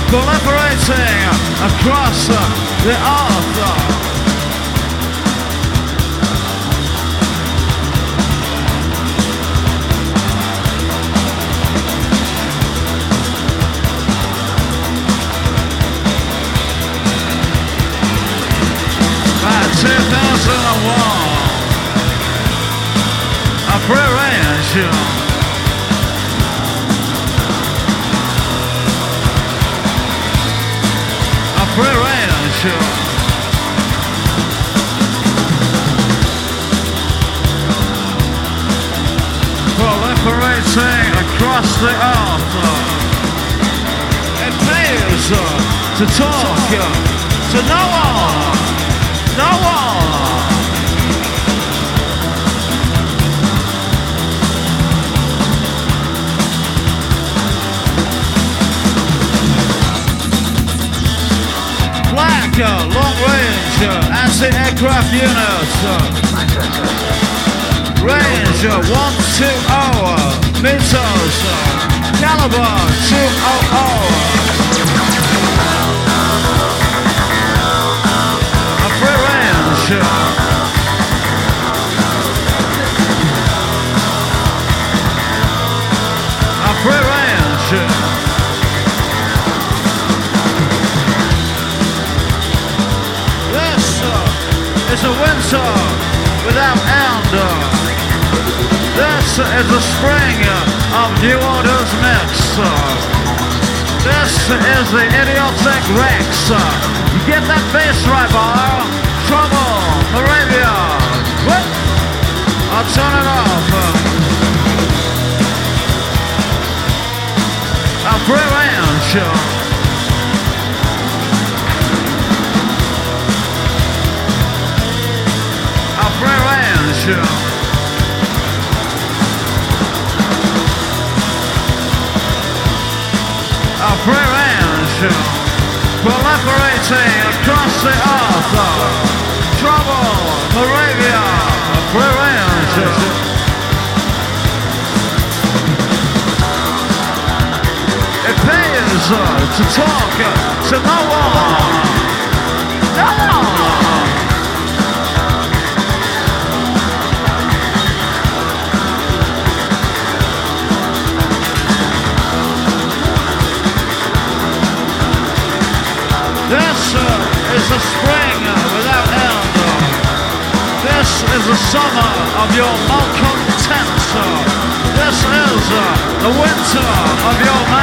proliferating across the earth. By 2001, a free-range proliferating across the earth. It pays to talk to no one, no one. Black long-range anti-aircraft units. Range 120 meters. Caliber 200. A free range. A free range. It's a winter without end. This is the spring of New Order's mix. This is the idiotic Rex. You get that bass right, bar? Trouble, Moravia. What? I'll turn it off. A free range. Free range. A free range. Proliferating across the earth. Trouble, Moravia. A free range. It pays to talk to no one. No one. This is the spring without end. This is the summer of your malcontent. This is the winter of your